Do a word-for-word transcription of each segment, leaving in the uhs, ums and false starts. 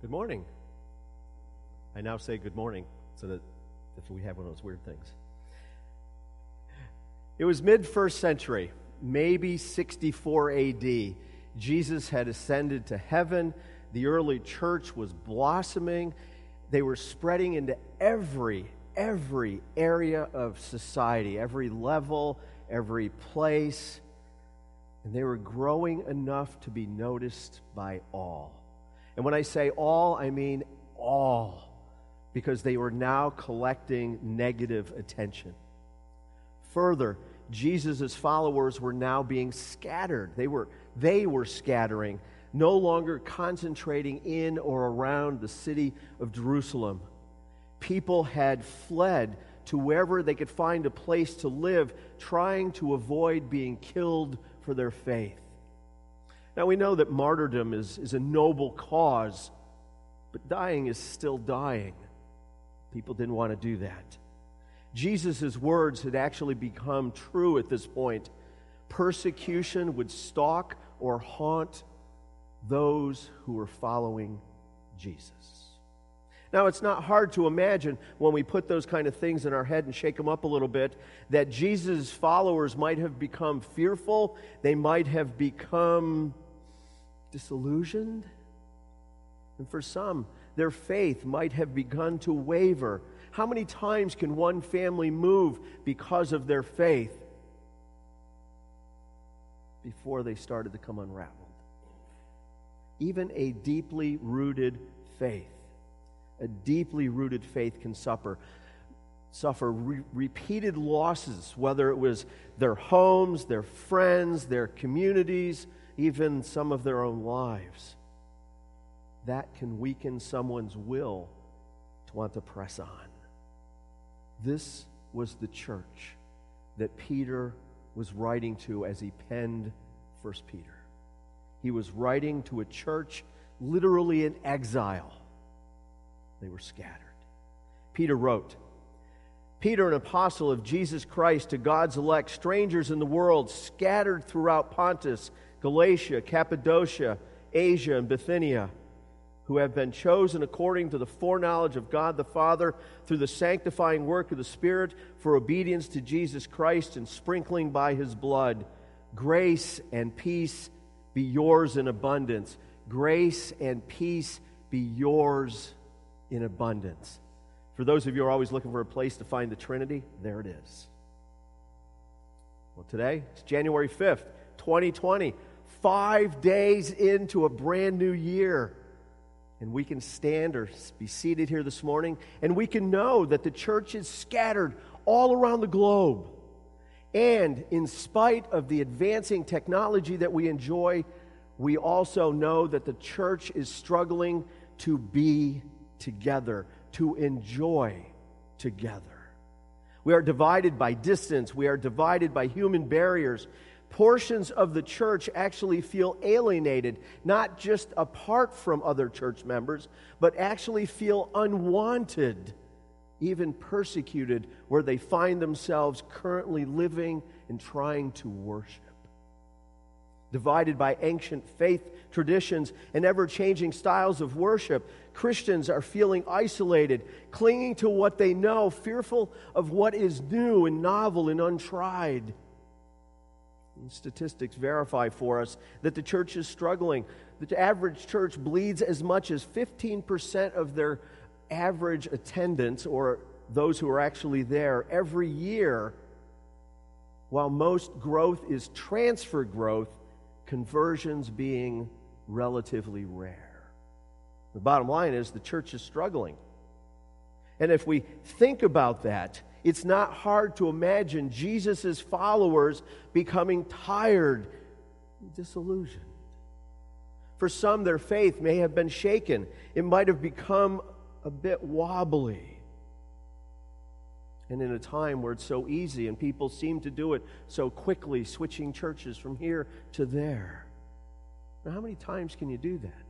Good morning. I now say good morning so that if we have one of those weird things. It was mid-first century, maybe sixty-four A D. Jesus had ascended to heaven. The early church was blossoming. They were spreading into every, every area of society, every level, every place. And they were growing enough to be noticed by all. And when I say all, I mean all, because they were now collecting negative attention. Further, Jesus' followers were now being scattered. They were, they were scattering, no longer concentrating in or around the city of Jerusalem. People had fled to wherever they could find a place to live, trying to avoid being killed for their faith. Now, we know that martyrdom is, is a noble cause, but dying is still dying. People didn't want to do that. Jesus' words had actually become true at this point. Persecution would stalk or haunt those who were following Jesus. Now, it's not hard to imagine when we put those kind of things in our head and shake them up a little bit that Jesus' followers might have become fearful. They might have become disillusioned. And for some, their faith might have begun to waver. How many times can one family move because of their faith before they started to come unraveled? Even a deeply rooted faith, a deeply rooted faith can suffer, suffer re- repeated losses, whether it was their homes, their friends, their communities, even some of their own lives. That can weaken someone's will to want to press on. This was the church that Peter was writing to as he penned First Peter. He was writing to a church literally in exile. They were scattered. Peter wrote, Peter, an apostle of Jesus Christ, to God's elect, strangers in the world, scattered throughout Pontus, Galatia, Cappadocia, Asia, and Bithynia, who have been chosen according to the foreknowledge of God the Father through the sanctifying work of the Spirit for obedience to Jesus Christ and sprinkling by His blood. Grace and peace be yours in abundance. Grace and peace be yours in abundance. For those of you who are always looking for a place to find the Trinity, there it is. Well, today, it's January fifth, twenty twenty. Five days into a brand new year. And we can stand or be seated here this morning, and we can know that the church is scattered all around the globe. And in spite of the advancing technology that we enjoy, we also know that the church is struggling to be together, to enjoy together. We are divided by distance. We are divided by human barriers. Portions of the church actually feel alienated, not just apart from other church members, but actually feel unwanted, even persecuted, where they find themselves currently living and trying to worship. Divided by ancient faith traditions and ever-changing styles of worship, Christians are feeling isolated, clinging to what they know, fearful of what is new and novel and untried. And statistics verify for us that the church is struggling. The average church bleeds as much as fifteen percent of their average attendance, or those who are actually there, every year. While most growth is transfer growth, conversions being relatively rare. The bottom line is the church is struggling. And if we think about that, it's not hard to imagine Jesus' followers becoming tired, disillusioned. For some, their faith may have been shaken. It might have become a bit wobbly. And in a time where it's so easy and people seem to do it so quickly, switching churches from here to there. Now, how many times can you do that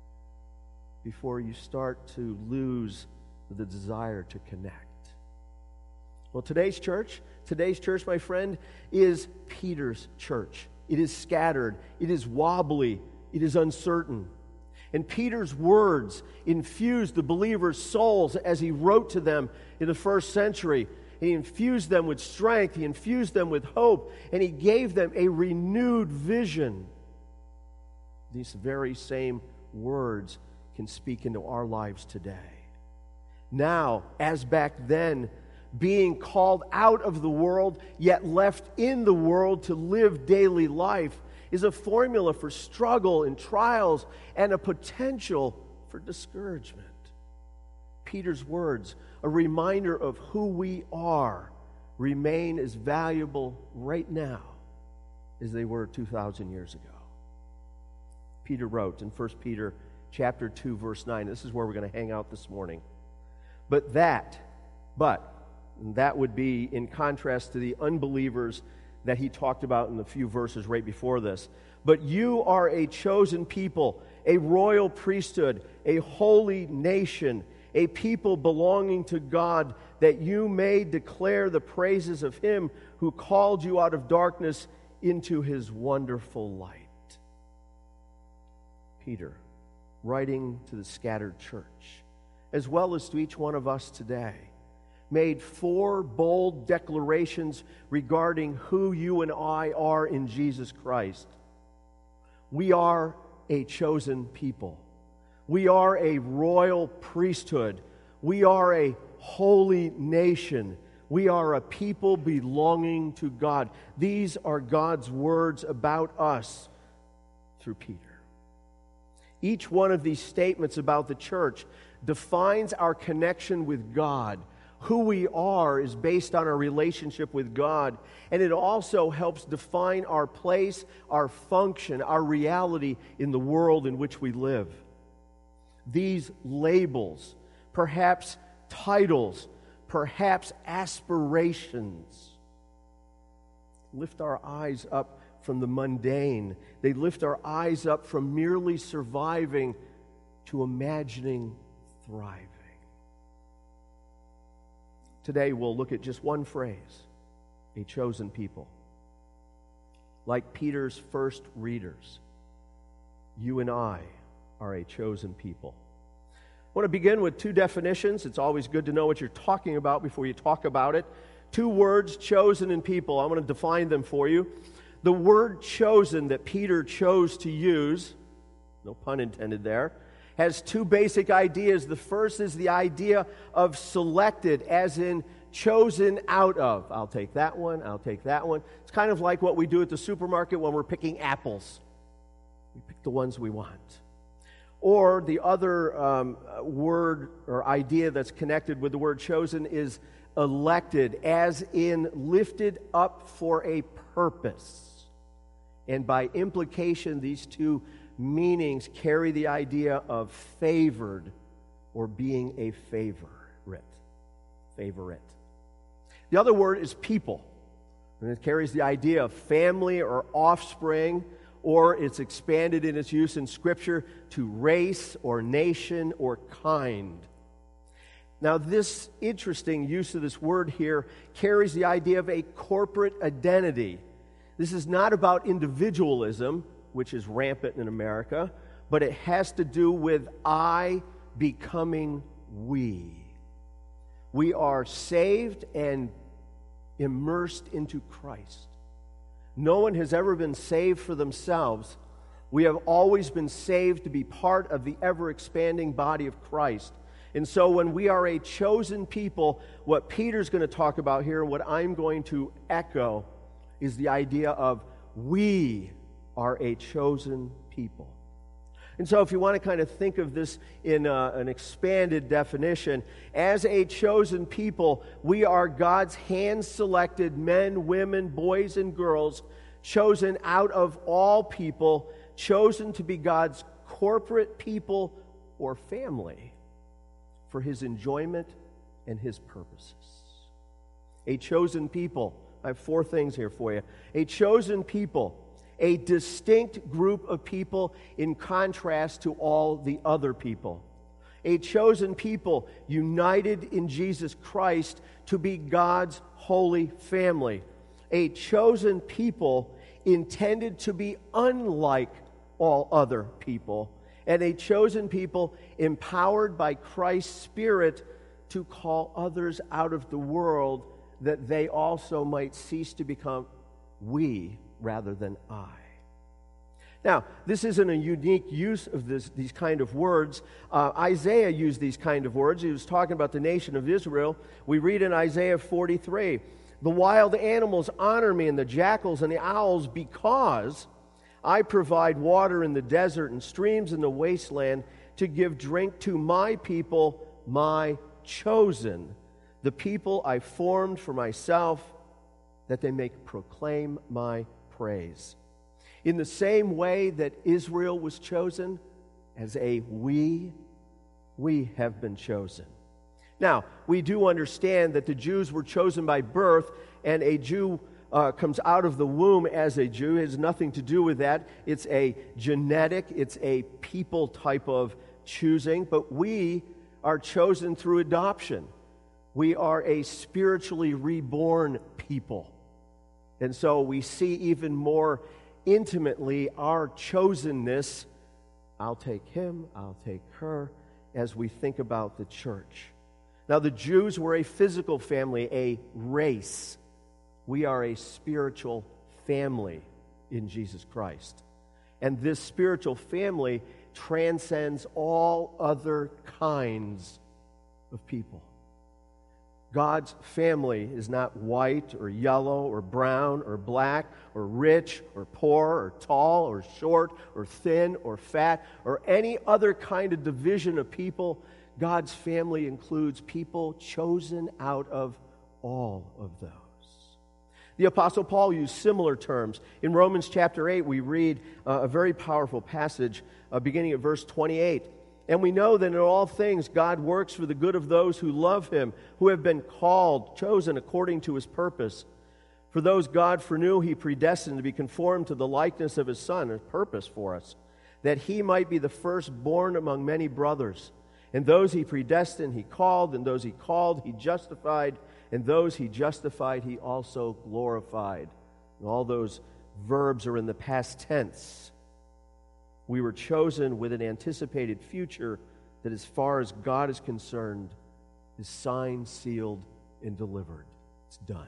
before you start to lose the desire to connect? Well, today's church, today's church, my friend, is Peter's church. It is scattered. It is wobbly. It is uncertain. And Peter's words infused the believers' souls as he wrote to them in the first century. He infused them with strength, he infused them with hope, and he gave them a renewed vision. These very same words can speak into our lives today. Now, as back then, being called out of the world, yet left in the world to live daily life, is a formula for struggle and trials and a potential for discouragement. Peter's words, a reminder of who we are, remain as valuable right now as they were two thousand years ago. Peter wrote in First Peter chapter two, verse nine, this is where we're going to hang out this morning. But that, but, and that would be in contrast to the unbelievers that he talked about in the few verses right before this. But you are a chosen people, a royal priesthood, a holy nation, a people belonging to God, that you may declare the praises of him who called you out of darkness into his wonderful light. Peter, writing to the scattered church, as well as to each one of us today, made four bold declarations regarding who you and I are in Jesus Christ. We are a chosen people. We are a royal priesthood. We are a holy nation. We are a people belonging to God. These are God's words about us through Peter. Each one of these statements about the church defines our connection with God. Who we are is based on our relationship with God, and it also helps define our place, our function, our reality in the world in which we live. These labels, perhaps titles, perhaps aspirations, lift our eyes up from the mundane. They lift our eyes up from merely surviving to imagining thriving. Today we'll look at just one phrase, a chosen people. Like Peter's first readers, you and I are a chosen people. I want to begin with two definitions. It's always good to know what you're talking about before you talk about it. Two words, chosen and people. I want to define them for you. The word chosen that Peter chose to use, no pun intended there, has two basic ideas. The first is the idea of selected, as in chosen out of. I'll take that one, I'll take that one. It's kind of like what we do at the supermarket when we're picking apples. We pick the ones we want. Or the other um, word or idea that's connected with the word chosen is elected, as in lifted up for a purpose. And by implication, these two meanings carry the idea of favored or being a favorite. Favorite. The other word is people. And it carries the idea of family or offspring, or it's expanded in its use in Scripture to race or nation or kind. Now, this interesting use of this word here carries the idea of a corporate identity. This is not about individualism, which is rampant in America, but it has to do with I becoming we. We are saved and immersed into Christ. No one has ever been saved for themselves. We have always been saved to be part of the ever-expanding body of Christ. And so when we are a chosen people, what Peter's going to talk about here, what I'm going to echo, is the idea of we are a chosen people. And so if you want to kind of think of this in a, an expanded definition, as a chosen people, we are God's hand-selected men, women, boys, and girls, chosen out of all people, chosen to be God's corporate people or family for his enjoyment and his purposes. A chosen people. I have four things here for you. A chosen people. A distinct group of people in contrast to all the other people. A chosen people united in Jesus Christ to be God's holy family. A chosen people intended to be unlike all other people. and a chosen people empowered by Christ's Spirit to call others out of the world, that they also might cease to become we rather than I. Now, this isn't a unique use of this, these kind of words. Uh, Isaiah used these kind of words. He was talking about the nation of Israel. We read in Isaiah forty-three, "The wild animals honor me, and the jackals and the owls, because I provide water in the desert and streams in the wasteland to give drink to my people, my chosen, the people I formed for myself, that they may proclaim my praise." In the same way that Israel was chosen as a we, we have been chosen. Now, we do understand that the Jews were chosen by birth, and a Jew uh, comes out of the womb as a Jew. It has nothing to do with that. It's a genetic, it's a people type of choosing, but we are chosen through adoption. We are a spiritually reborn people. And so we see even more intimately our chosenness. I'll take him, I'll take her, as we think about the church. Now, the Jews were a physical family, a race. We are a spiritual family in Jesus Christ. And this spiritual family transcends all other kinds of people. God's family is not white or yellow or brown or black or rich or poor or tall or short or thin or fat or any other kind of division of people. God's family includes people chosen out of all of those. The Apostle Paul used similar terms. In Romans chapter eight, we read uh, a very powerful passage uh, beginning at verse twenty-eight. "And we know that in all things God works for the good of those who love him, who have been called, chosen according to his purpose. For those God foreknew, he predestined to be conformed to the likeness of his Son," a purpose for us, "that he might be the firstborn among many brothers. And those he predestined, he called, and those he called, he justified, and those he justified, he also glorified." And all those verbs are in the past tense. We were chosen with an anticipated future that, as far as God is concerned, is signed, sealed, and delivered. It's done.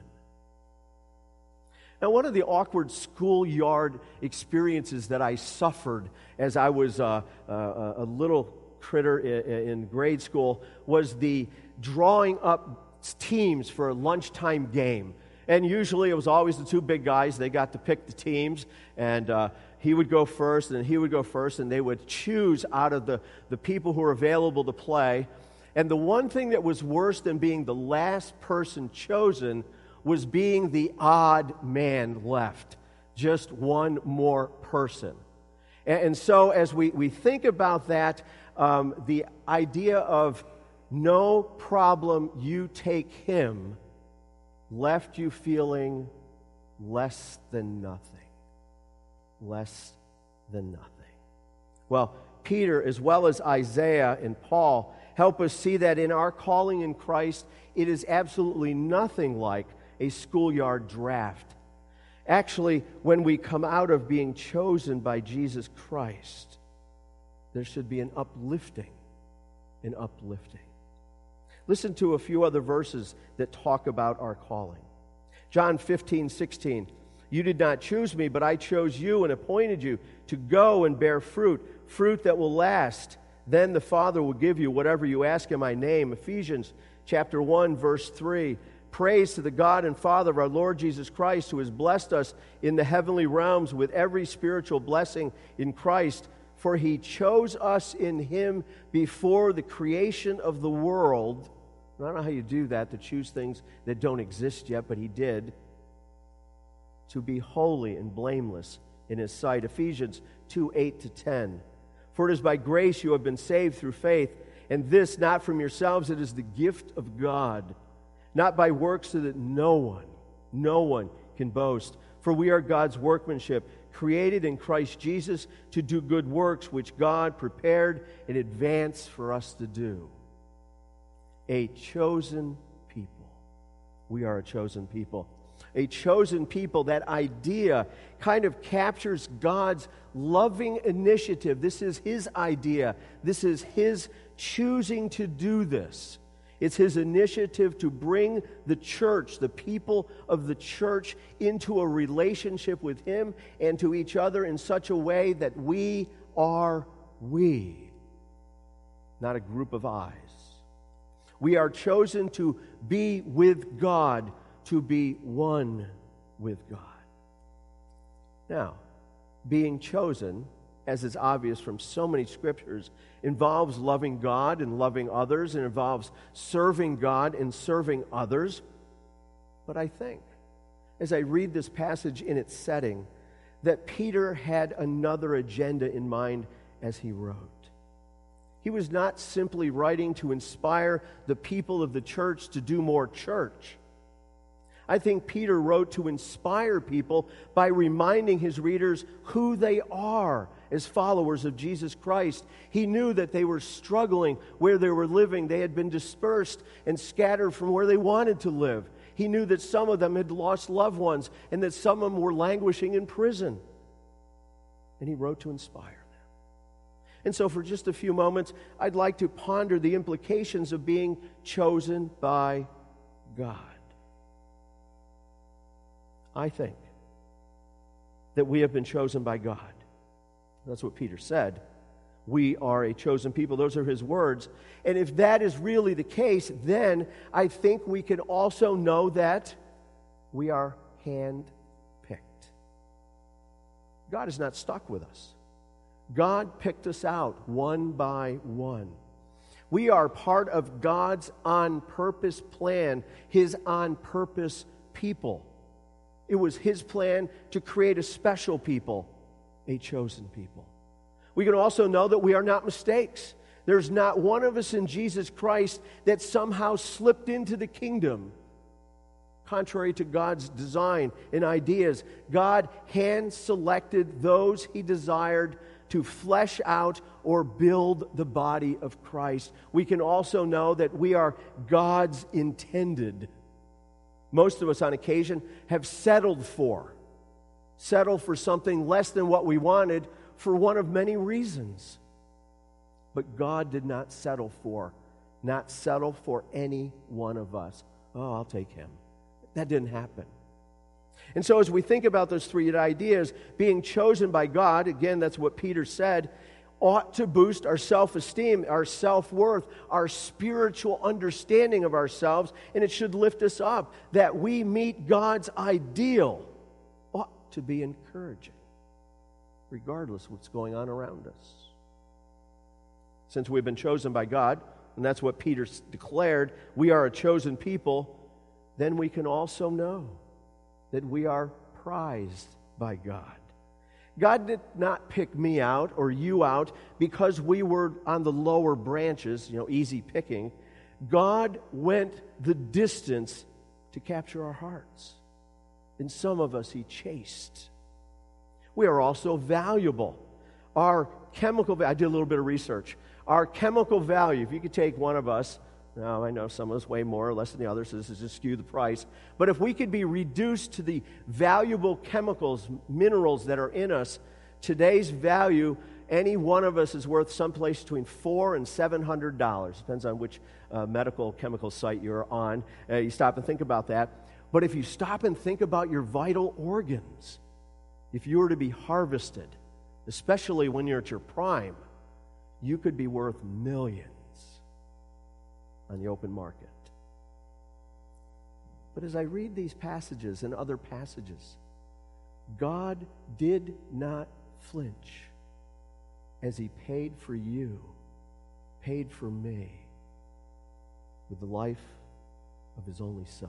Now, one of the awkward schoolyard experiences that I suffered as I was uh, uh, a little critter in, in grade school was the drawing up teams for a lunchtime game. And usually it was always the two big guys. They got to pick the teams, and uh, he would go first, and he would go first, and they would choose out of the, the people who were available to play. And the one thing that was worse than being the last person chosen was being the odd man left, just one more person. And, and so as we, we think about that, um, the idea of no problem, you take him, left you feeling less than nothing. Less than nothing. Well, Peter, as well as Isaiah and Paul, help us see that in our calling in Christ, it is absolutely nothing like a schoolyard draft. Actually, when we come out of being chosen by Jesus Christ, there should be an uplifting, an uplifting. Listen to a few other verses that talk about our calling. John fifteen, sixteen. "You did not choose me, but I chose you and appointed you to go and bear fruit, fruit that will last. Then the Father will give you whatever you ask in my name." Ephesians chapter one, verse three. "Praise to the God and Father of our Lord Jesus Christ, who has blessed us in the heavenly realms with every spiritual blessing in Christ. For he chose us in him before the creation of the world." I don't know how you do that, to choose things that don't exist yet, but he did. "To be holy and blameless in his sight." Ephesians two, eight to ten. "For it is by grace you have been saved through faith, and this not from yourselves, it is the gift of God, not by works, so that no one, no one can boast. For we are God's workmanship, created in Christ Jesus to do good works, which God prepared in advance for us to do." A chosen people. We are a chosen people. a chosen people, that idea kind of captures God's loving initiative. This is His idea. This is His choosing to do this. It's His initiative to bring the church, the people of the church, into a relationship with Him and to each other in such a way that we are we, not a group of I's. We are chosen to be with God, to be one with God. Now, being chosen, as is obvious from so many scriptures, involves loving God and loving others, and involves serving God and serving others. But I think, as I read this passage in its setting, that Peter had another agenda in mind as he wrote. He was not simply writing to inspire the people of the church to do more church. I think Peter wrote to inspire people by reminding his readers who they are as followers of Jesus Christ. He knew that they were struggling where they were living. They had been dispersed and scattered from where they wanted to live. He knew that some of them had lost loved ones and that some of them were languishing in prison. And he wrote to inspire them. And so for just a few moments, I'd like to ponder the implications of being chosen by God. I think that we have been chosen by God. That's what Peter said. We are a chosen people. Those are his words. And if that is really the case, then I think we can also know that we are hand-picked. God is not stuck with us. God picked us out one by one. We are part of God's on-purpose plan, His on-purpose people. It was His plan to create a special people, a chosen people. We can also know that we are not mistakes. There's not one of us in Jesus Christ that somehow slipped into the kingdom. Contrary to God's design and ideas, God hand-selected those He desired to flesh out or build the body of Christ. We can also know that we are God's intended. Most of us on occasion have settled for, settled for something less than what we wanted for one of many reasons. But God did not settle for, not settle for any one of us. Oh, I'll take him. That didn't happen. And so as we think about those three ideas, being chosen by God, again, that's what Peter said, ought to boost our self-esteem, our self-worth, our spiritual understanding of ourselves, and it should lift us up. That we meet God's ideal ought to be encouraging, regardless of what's going on around us. Since we've been chosen by God, and that's what Peter declared, we are a chosen people, then we can also know that we are prized by God. God did not pick me out or you out because we were on the lower branches, you know, easy picking. God went the distance to capture our hearts. And some of us He chased. We are also valuable. Our chemical value, I did a little bit of research. Our chemical value, if you could take one of us, now I know some of us weigh more or less than the others, so this is just skew the price. But if we could be reduced to the valuable chemicals, minerals that are in us, today's value, any one of us is worth someplace between four and seven hundred dollars. Depends on which uh, medical chemical site you're on. Uh, you stop and think about that. But if you stop and think about your vital organs, if you were to be harvested, especially when you're at your prime, you could be worth millions on the open market. But as I read these passages and other passages, God did not flinch as He paid for you, paid for me, with the life of His only Son.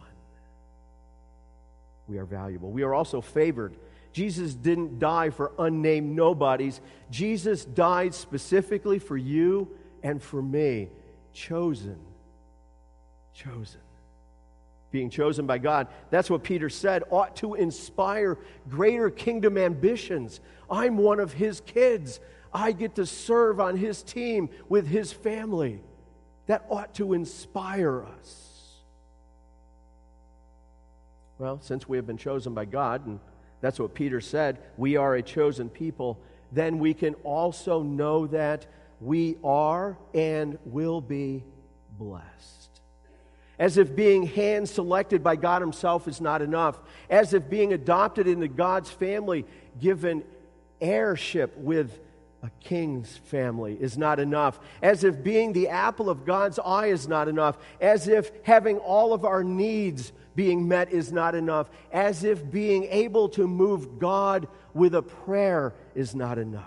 We are valuable. We are also favored. Jesus didn't die for unnamed nobodies. Jesus died specifically for you and for me. Chosen. Chosen. Being chosen by God, that's what Peter said, ought to inspire greater kingdom ambitions. I'm one of His kids. I get to serve on His team with His family. That ought to inspire us. Well, since we have been chosen by God, and that's what Peter said, we are a chosen people, then we can also know that we are and will be blessed. As if being hand-selected by God himself is not enough. As if being adopted into God's family, given heirship with a king's family is not enough. As if being the apple of God's eye is not enough. As if having all of our needs being met is not enough. As if being able to move God with a prayer is not enough.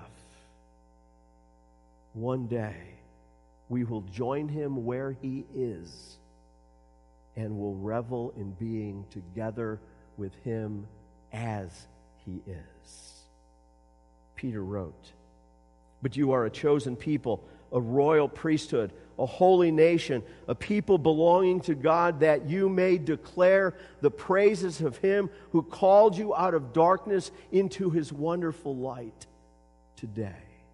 One day, we will join him where he is and will revel in being together with him as he is. Peter wrote, "But you are a chosen people, a royal priesthood, a holy nation, a people belonging to God, that you may declare the praises of him who called you out of darkness into his wonderful light today."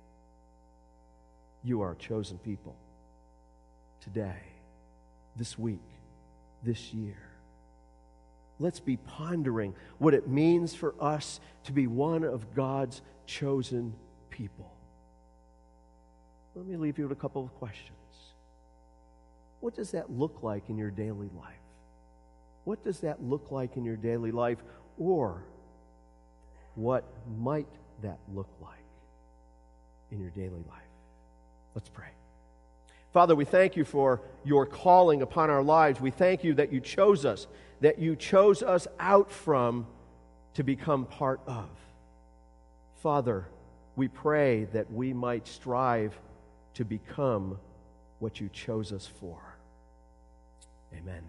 You are a chosen people. Today, this week, this year. Let's be pondering what it means for us to be one of God's chosen people. Let me leave you with a couple of questions. What does that look like in your daily life? What does that look like in your daily life? Or what might that look like in your daily life? Let's pray. Father, we thank you for your calling upon our lives. We thank you that you chose us, that you chose us out from to become part of. Father, we pray that we might strive to become what you chose us for. Amen.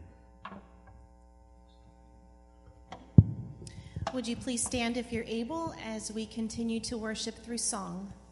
Would you please stand if you're able as we continue to worship through song?